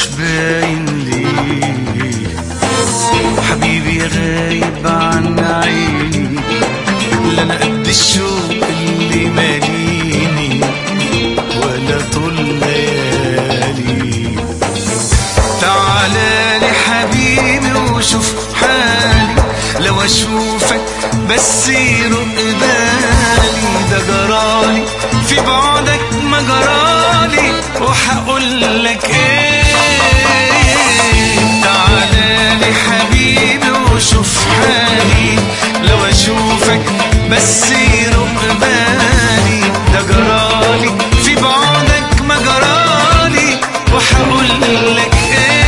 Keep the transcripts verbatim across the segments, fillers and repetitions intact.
باين ليه حبيبي يا غايب عن عيني، لا انا قد الشوق اللي ماليني ولا طول ليالي. تعالى لي حبيبي وشوف حالي، لو اشوفك بس يرق بالي، ده جرالي في بعدك ما جرالي وهقول لك ايه. تعالى لي حبيبي وشوف حالي، لو اشوفك بس يرق بالي، ده جرالي في بعدك ما جرالي وهقول لك ايه.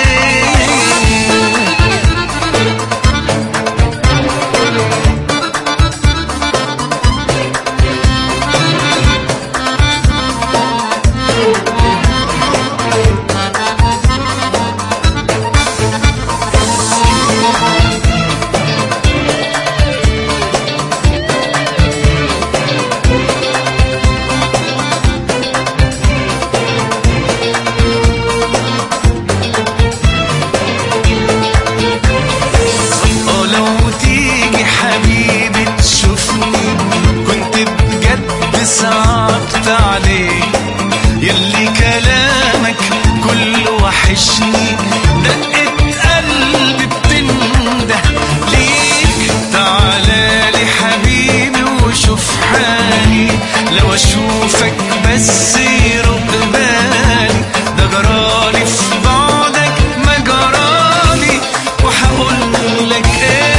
صعبت عليك يلي كلامك كله وحشني، دقة قلبي بتنده ليك. تعالى لي حبيبي وشوف حالي، لو اشوفك بس يرق بالي، ده جرالي في بعدك ما جرالي وهقول لك ايه.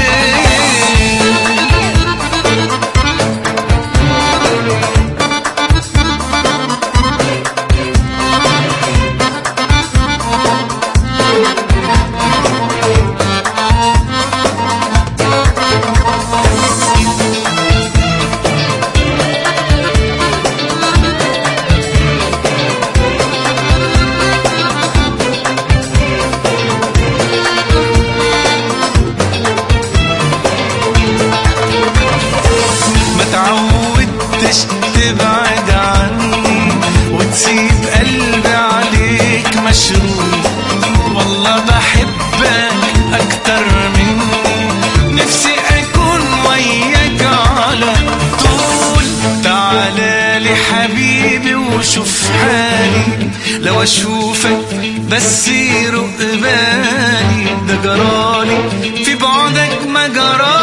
متعودتش تبعد عني وتسيب قلبي عليك مشروط، والله بحبك اكتر مني، نفسي اكون وياك على طول. تعالى لي حبيبي وشوف حالي، لو اشوفك بس يرق بالي، ده جرالي في بعدك ما جرالي